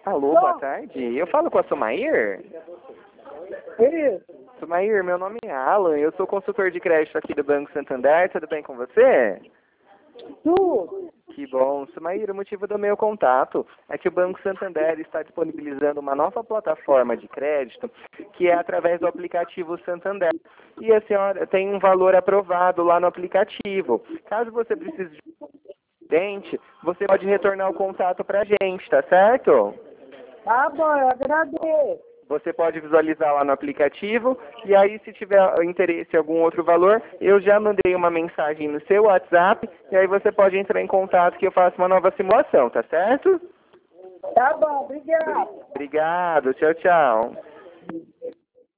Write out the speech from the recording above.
Alô, boa tarde. Eu falo com a Sumair? Isso. Sumair, meu nome é Alan, eu sou consultor de crédito aqui do Banco Santander, tudo bem com você? Tudo. Que bom. Sumair, o motivo do meu contato é que o Banco Santander está disponibilizando uma nova plataforma de crédito, que é através do aplicativo Santander. E a senhora tem um valor aprovado lá no aplicativo. Caso você precise de um cliente, você pode retornar o contato para a gente, tá certo? Tá bom, eu agradeço. Você pode visualizar lá no aplicativo e aí se tiver interesse em algum outro valor, eu já mandei uma mensagem no seu WhatsApp e aí você pode entrar em contato que eu faço uma nova simulação, tá certo? Tá bom, obrigado. Obrigado, tchau, tchau.